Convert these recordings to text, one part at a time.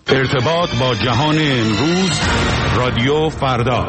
ارتباط با جهان امروز، رادیو فردا.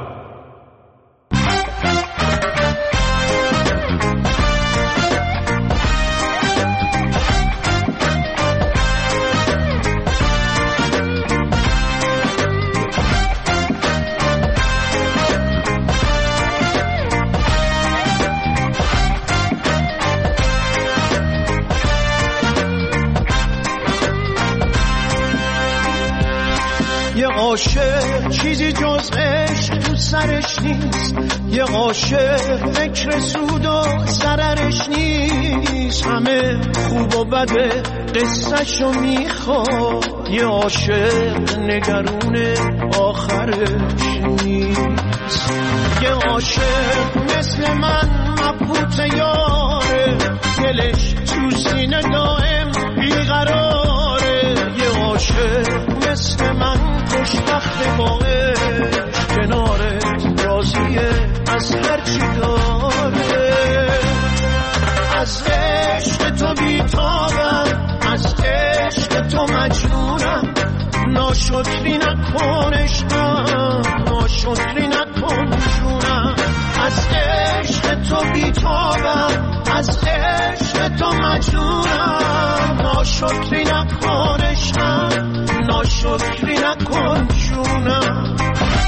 عاشق چیزی جز عشق تو سرش نیست، یه عاشق فکر سود و ضررش نیست، همه خوب و بده قصه‌شو میخواد، یه عاشق نگرون آخرش نیست. یه عاشق مثل من مبهوت یاره، دلش تو سینه دائم بیقراره، یه عاشق مثل من خوشبخت با عشق، کنارت راضیه از هرچی داره. از عشق تو بیتابم، از عشق تو مجنونم، ناشکری نکن عشقم، ناشکری نکن جونم. از عشق تو بیتابم، از عشق تو مجنونم، ناشکری نکن عشقم، ناشکری نکن جونم.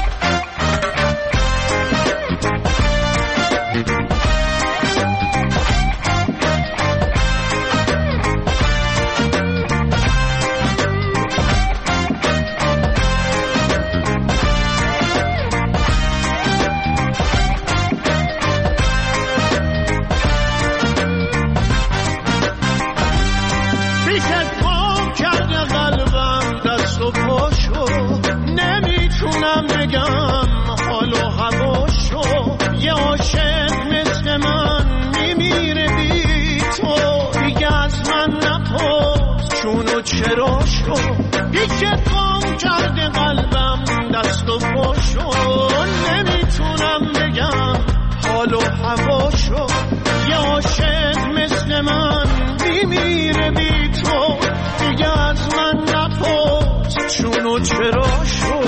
چرا شو یکی قام کرده قلبم دست و پاشو، نمیتونم بگم حال و هواشو. یه عاشق مثل من میمیره بی تو، دیگه از من نپرس چون و چرا شو.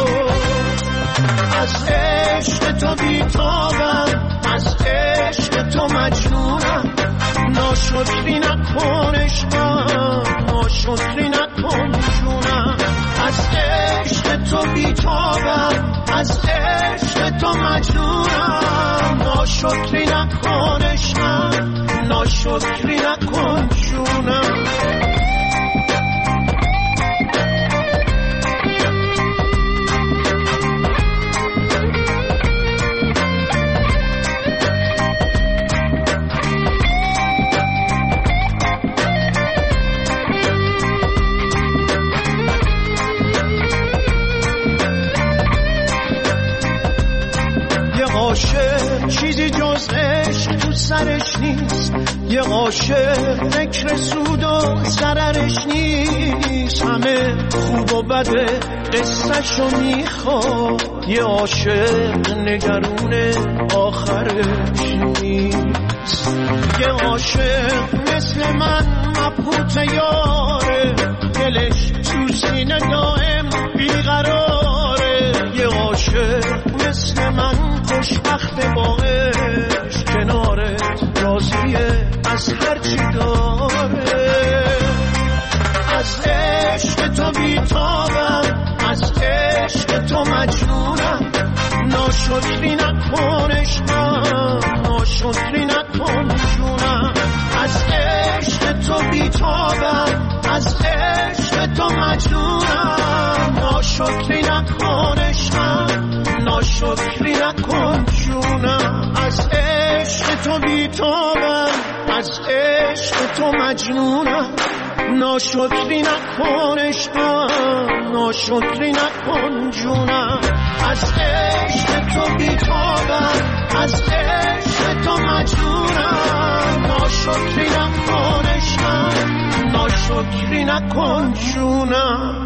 از عشق تو بیتابم، از عشق تو مجنونم، ناشکری نکن عشقم، ناشکری نکن جونم. از عشق تو بیتابم، از عشق تو مجنونم، ناشکری نکن عشقم، ناشکری نکن جونم. چیزی جز عشق تو سرش نیست، یه عاشق فکر سود و ضررش نیست، همه خوب و بده قصه‌شو میخواد، یه عاشق نگرون آخرش نیست. یه عاشق مثل من مبهوت یاره، دلش تو سینه دائم بیقراره، یه عاشق مثل من خوشبخت با عشق، کنارت راضیه از هرچی داره. از عشق تو بیتابم، از عشق تو مجنونم، ناشکری نکن عشقم، ناشکری نکن جونم. از عشق تو بیتابم، از عشق تو مجنونم، ناشکری نکن عشقم، ناشکری نکن جونم. از عشق تو بیتابم، از عشق تو مجنونم، ناشکری نکن عشقم، ناشکری نکن جونم. از عشق تو بیتابم، از عشق تو مجنونم، ناشکری نکن عشقم، ناشکری نکن جونم.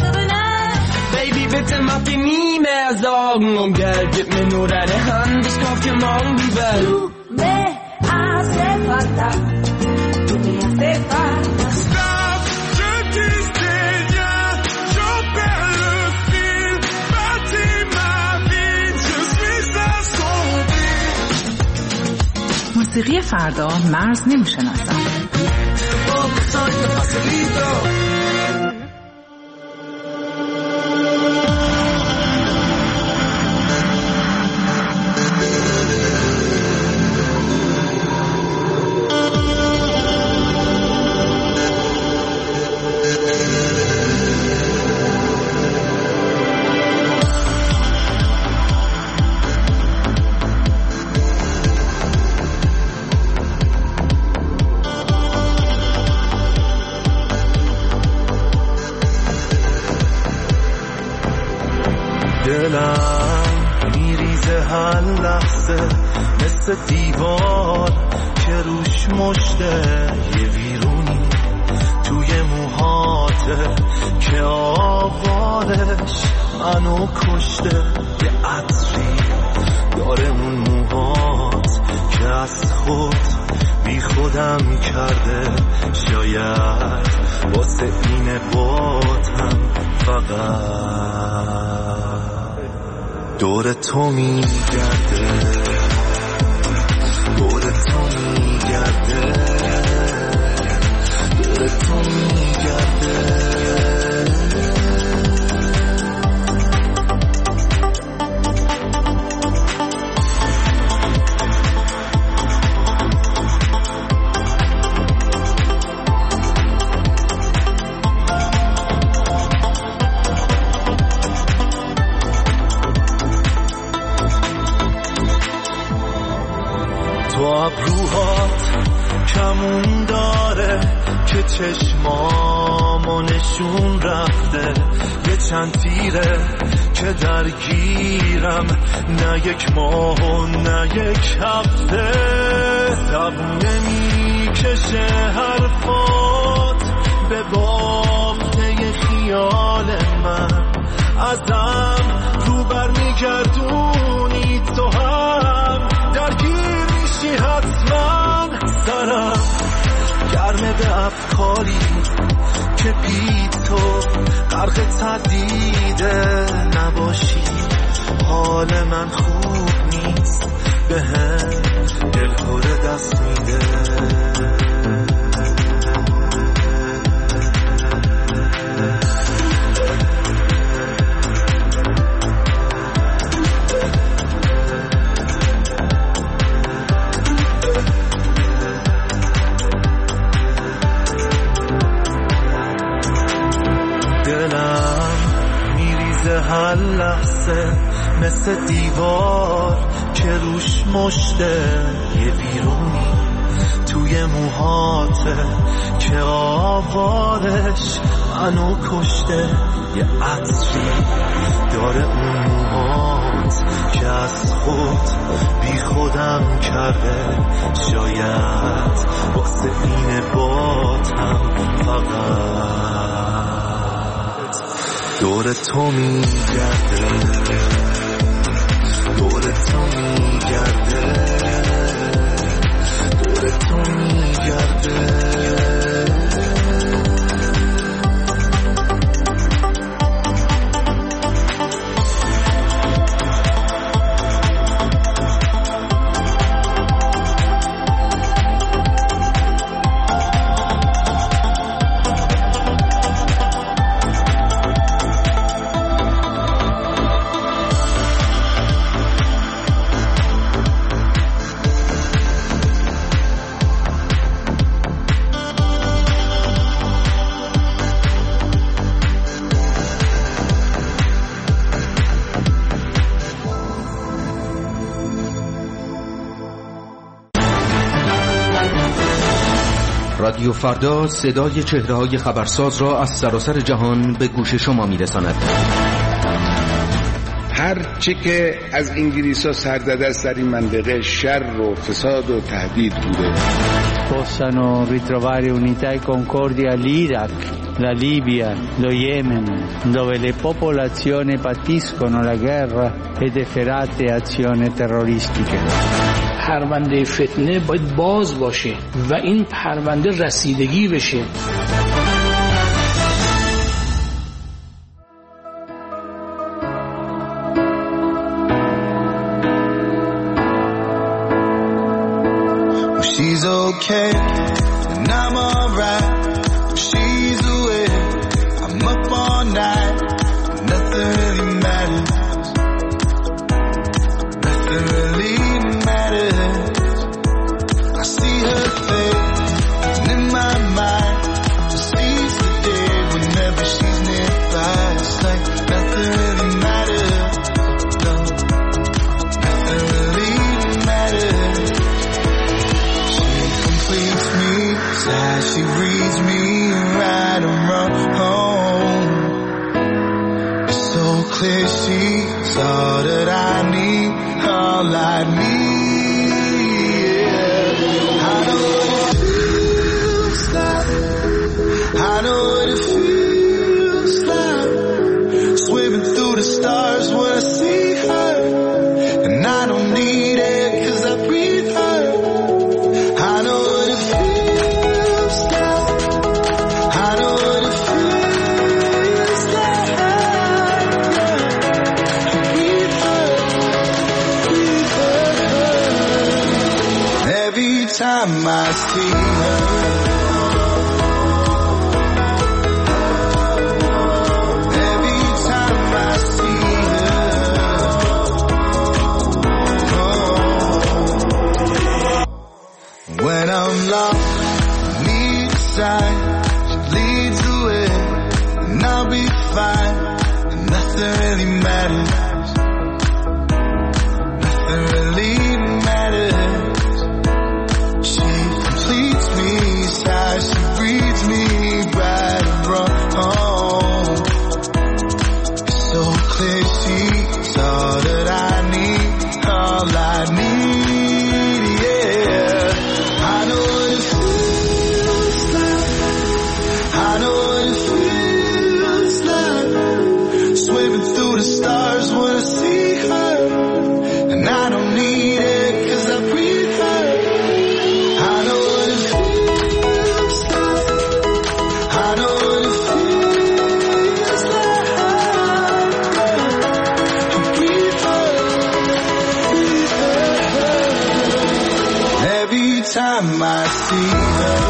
Bitte mach die nie mehr Sorgen, um Geld, gib mir nur deine Hand, ich kauf que mal nivel. Tú me hace falta, tú me hace falta. Stop, je disdaigne, je perds le fil, bâtis ma vie, je suis assombri. موسیقی فردا مرز نمیشناسم. دلم میریزه هر لحظه مثل دیوار که روش مشته یه ویرونی توی موهاته که آوارش منو کشته. یه عطری داره اون موهات که از خود بی خودم کرده. شاید واسه این باتم فقط دور تو میگرده، دور تو میگرده، دور تو میگرده. تو ابروهات کمون داره که چشمامو نشون رفته. یه چند تیره که درگیرم، نه یک ماه و نه یک هفته. زبونه میکشه حرفات به بافته خیال من. ازم رو برمیگردونی تو هم درگیر میشی حتما. سرم گرمه به افکاری که بی تو غرق تردیده. نباشی حال من خوب نیست، به هم دلخوره دست میده. دلم میریزه هر لحظه مثل دیوار که روش مشته. یه ویرونی توی موهاته که آوارش منو کشته. یه عطری داره اون موهات که از خود بی خودم کرده. شاید واسه این باتم فقط دور تو میگرده، دور تو میگرده، دور تو میگرده. رادیو فردا صدای چهره‌های خبرساز را از سراسر جهان به گوش شما می‌رساند. هر چی که از انگلیس‌ها سر داده است در این منطقه شر و فساد و تهدید بوده. possano ritrovare unità e concordia l'Iraq, la Libia, lo Yemen, dove le popolazioni patiscono la guerra ed efferate azioni terroristiche. پرونده فتنه باید باز باشه و این پرونده رسیدگی بشه. She's okay, and I'm alright. She's away, I'm up all night. Nothing really matters. Nothing really matters. I see her face, and in my mind, just sees the day whenever she's nearby. It's like nothing really matters. No, nothing really matters. She reads me right around home. It's so clear she's all that I need, all I need. Yeah. I know what it feels like. I know what it feels like. Swimming through the stars when I see her, and I don't need it 'cause I breathe her. I know what it feels. Time I see her, every time I see her, oh. When I'm lost, need a sign, she leads the way, and I'll be fine, and nothing really matters, nothing really matters. She breathes me right around home. It's so clear she's all that I need, all I need, yeah. I know what it feels like. I know what it feels like. Swimming through the stars when I see her, and I don't need it 'cause I breathe her. I know what it feels. Time I see her,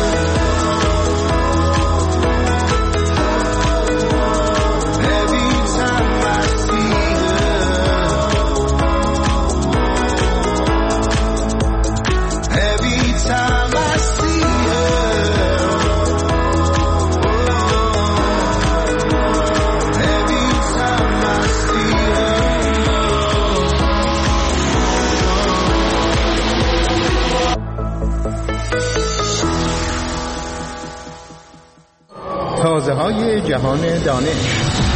every time I see her, every time I see her, every time I see her. تازه‌های جهان دانش.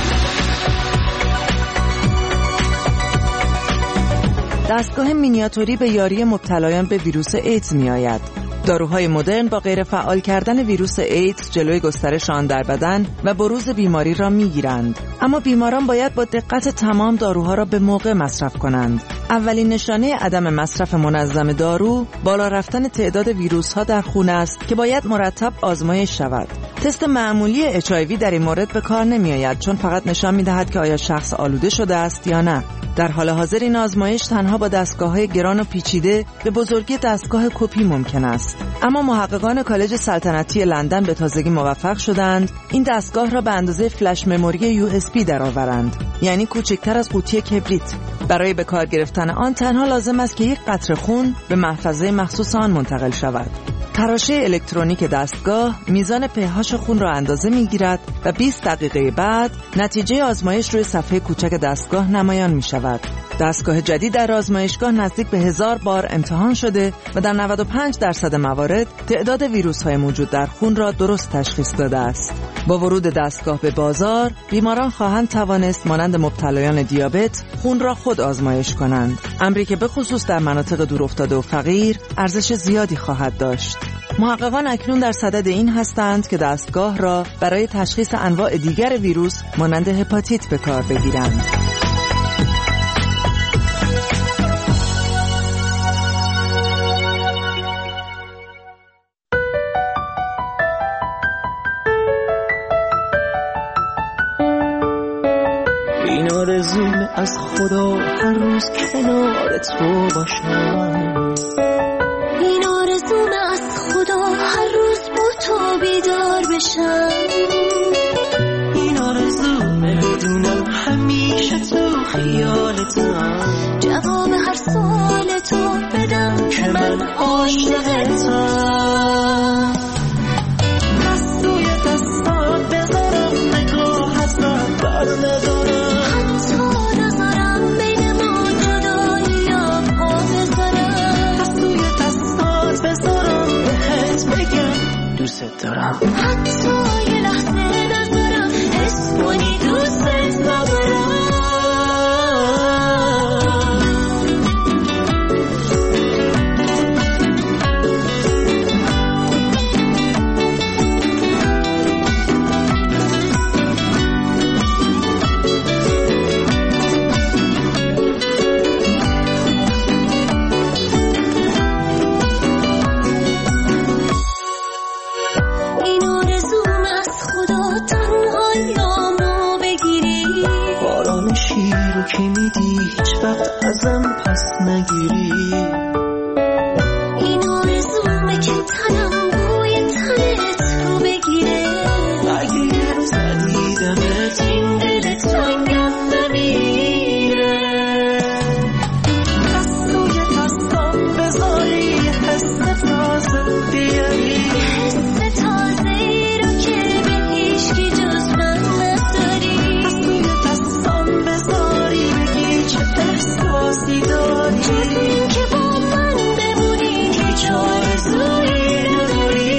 دستگاه مینیاتوری به یاری مبتلایان به ویروس ایدز می‌آید. داروهای مدرن با غیر فعال کردن ویروس ایدز جلوی گسترش آن در بدن و بروز بیماری را می‌گیرند. اما بیماران باید با دقت تمام داروها را به موقع مصرف کنند. اولین نشانه عدم مصرف منظم دارو بالا رفتن تعداد ویروس‌ها در خون است که باید مرتب آزمایش شود. تست معمولی HIV در این مورد به کار نمی‌آید چون فقط نشان می‌دهد که آیا شخص آلوده شده است یا نه. در حال حاضر این آزمایش تنها با دستگاه‌های گران و پیچیده به بزرگی دستگاه کپی ممکن است. اما محققان کالج سلطنتی لندن به تازگی موفق شدند این دستگاه را به اندازه فلش مموری USB درآورند، یعنی کوچکتر از قوطی کبریت. برای به کار گرفتن آن تنها لازم است که یک قطره خون به محفظه مخصوص آن منتقل شود. تراشه الکترونیک دستگاه میزان pH خون را اندازه میگیرد و 20 دقیقه بعد نتیجه آزمایش روی صفحه کوچک دستگاه نمایان می شود. دستگاه جدید در آزمایشگاه نزدیک به 1000 بار امتحان شده و در 95% موارد تعداد ویروس‌های موجود در خون را درست تشخیص داده است. با ورود دستگاه به بازار، بیماران خواهند توانست مانند مبتلایان دیابت خون را خود آزمایش کنند، امری که به خصوص در مناطق دورافتاده و فقیر ارزش زیادی خواهد داشت. محققان اکنون در صدد این هستند که دستگاه را برای تشخیص انواع دیگر ویروس مانند هپاتیت به کار بگیرند. این آرزوم از خدا هر روز کنار تو باشم، این آرزوم از خدا هر روز با تو بیدار بشم، این آرزومه بدونم همیشه تو خیالتم، جواب هر سوال تو بدم که من عاشقتم. دست روی دستات بذارم نگاه از من بر ندارم، حتی نذارم بین ما جدایی یا پا بذارم، دست روی دستات بذارم بهت بگم دوست دارم، حتی یه لحظه نذارم حس کنی دوست ندارم. که میدی هیچ وقت ازم پس نگیری، این آرزومه که تنم بوی تنت رو بگیره، اگه یه روز ندیدمت این دل تنگم نمیره، دست روی دستم بذاری حس تازه بیاری، حس تازه ای رو که به هیچکی جز من نداری، دست روی دستم بذاری چه احساسی داری، جز این که با من بمونی هیچ آرزویی نداری.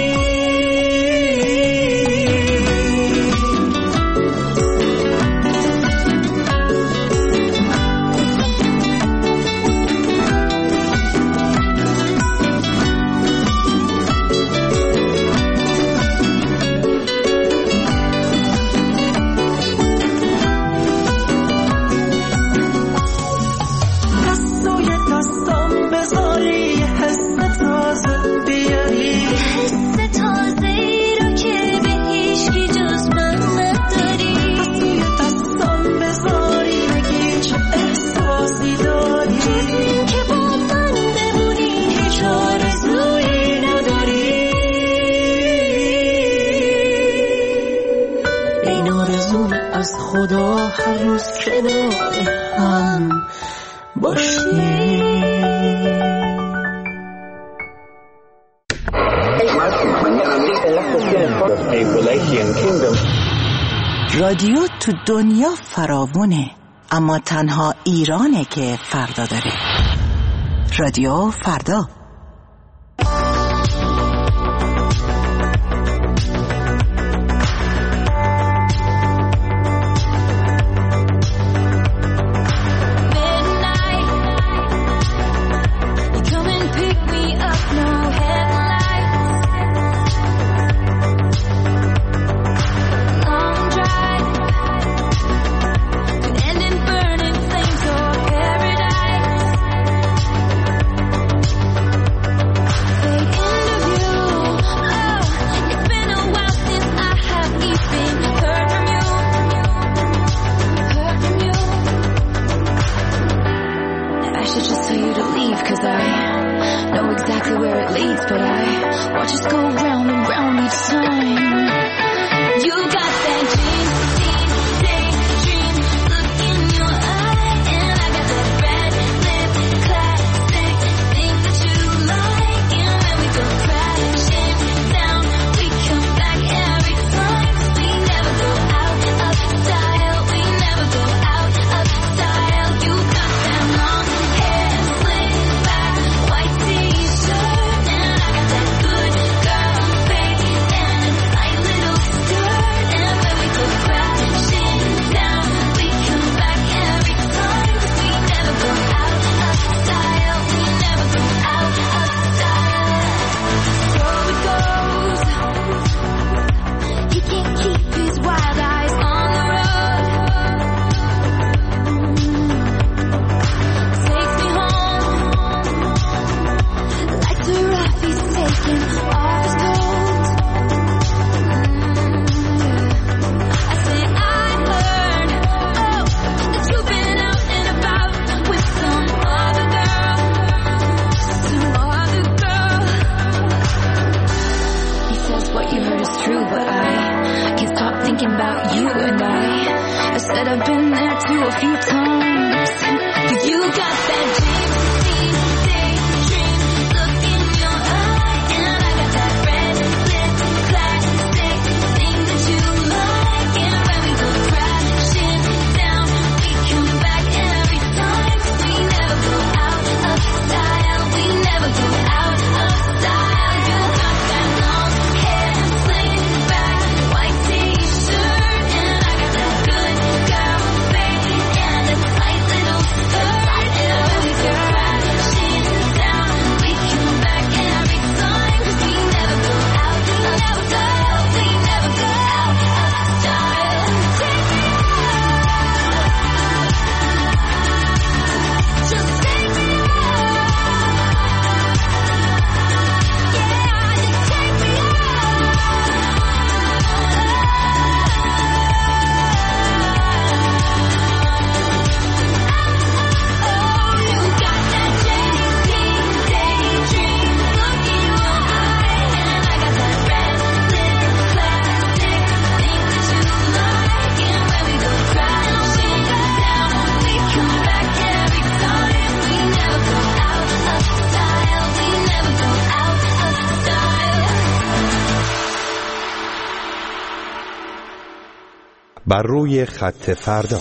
خدا هر روز کنار هم باشیم. رادیو تو دنیا فراوونه، اما تنها ایرانه که فردا داره. رادیو فردا. بر روی خط فردا.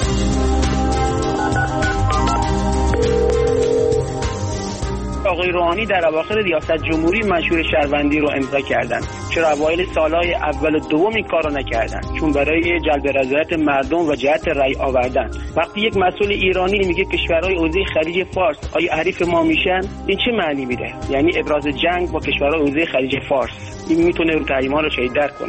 آقای روحانی در اواخر ریاست جمهوری منشور شهروندی رو امضا کردن. چرا اوایل سالهای اول و دوم این کارو نکردن؟ چون برای جلب رضایت مردم و جهت رأی آوردن. وقتی یک مسئول ایرانی میگه کشورهای حوزه خلیج فارس آیا حریف ما میشن، این چه معنی میده؟ یعنی ابراز جنگ با کشورهای حوزه خلیج فارس. این میتونه رو تحریم‌ها رو شدیدتر کنه.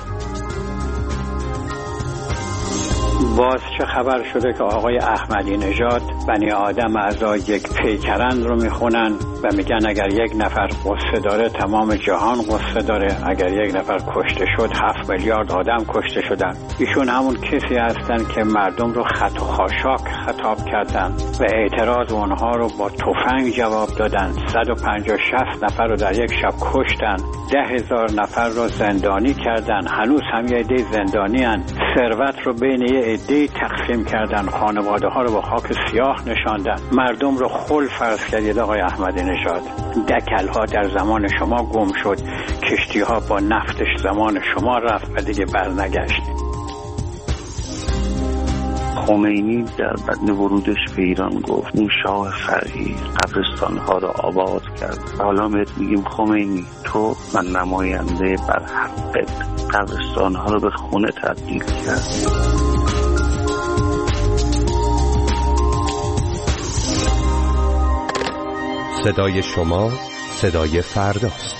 باز چه خبر شده که آقای احمدی نژاد بنی آدم اعضای یک پیکرند رو میخونن و میگن اگر یک نفر قصه داره تمام جهان قصه داره، اگر یک نفر کشته شد 7 میلیارد آدم کشته شدن. ایشون همون کسی هستن که مردم رو خط و خاشاک خطاب کردن و اعتراض اونها رو با تفنگ جواب دادن. 150-60 نفر رو در یک شب کشتن، 10,000 نفر رو زندانی کردن، هنوز هم یه عده زندانی هن. ثروت رو بین یه عده تقسیم کردن، خانواده ها رو با خاک سیاه نشاندن، مردم رو خل فرض کردید. آقای احمدی نژاد، دکل ها در زمان شما گم شد، کشتی ها با نفتش زمان شما رفت و دیگه برنگشت. خمینی در بدن ورودش به ایران گفت اون شاه فرعی قبرستان ها رو آباد کرد. حالا میگیم خمینی تو من نماینده بر حقت قبرستان ها رو به خونه تبدیل کرد. صدای شما صدای فرداست.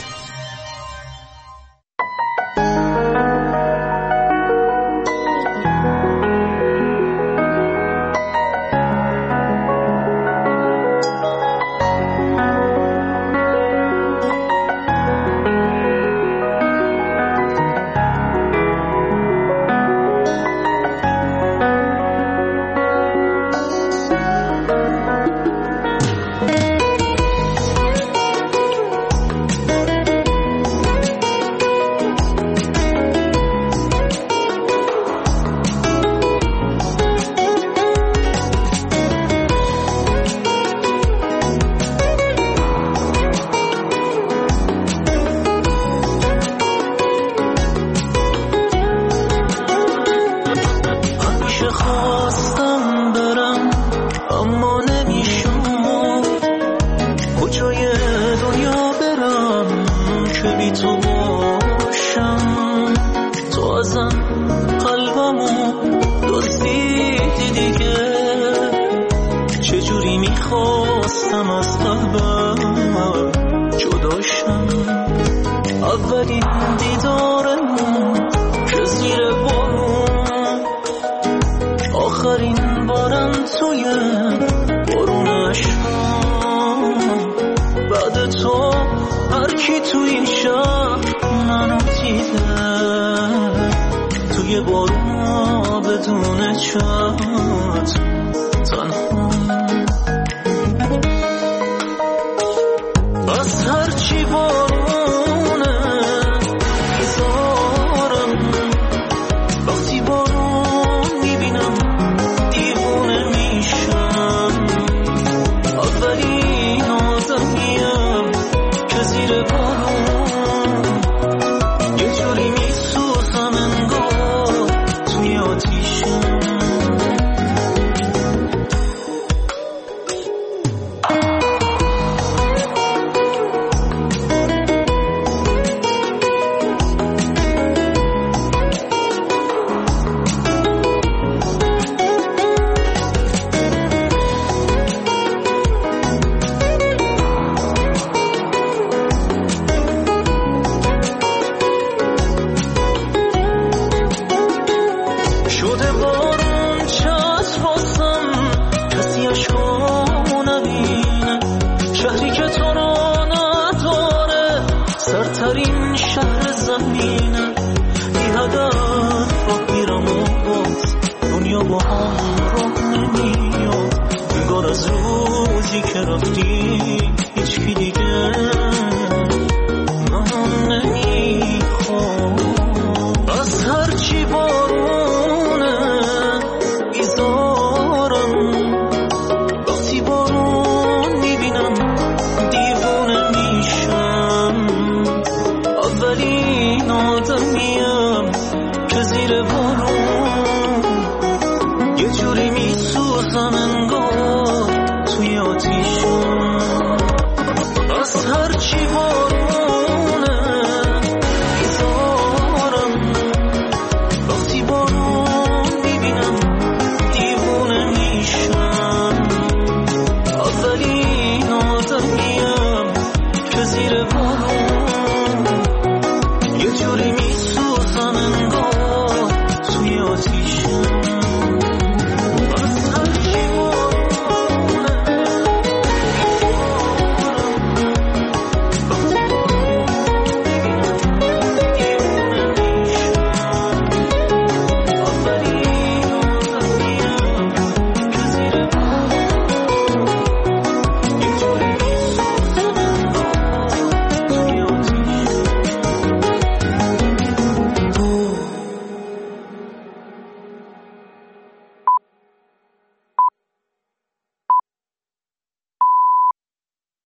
که رفتی هیچ کی دیگه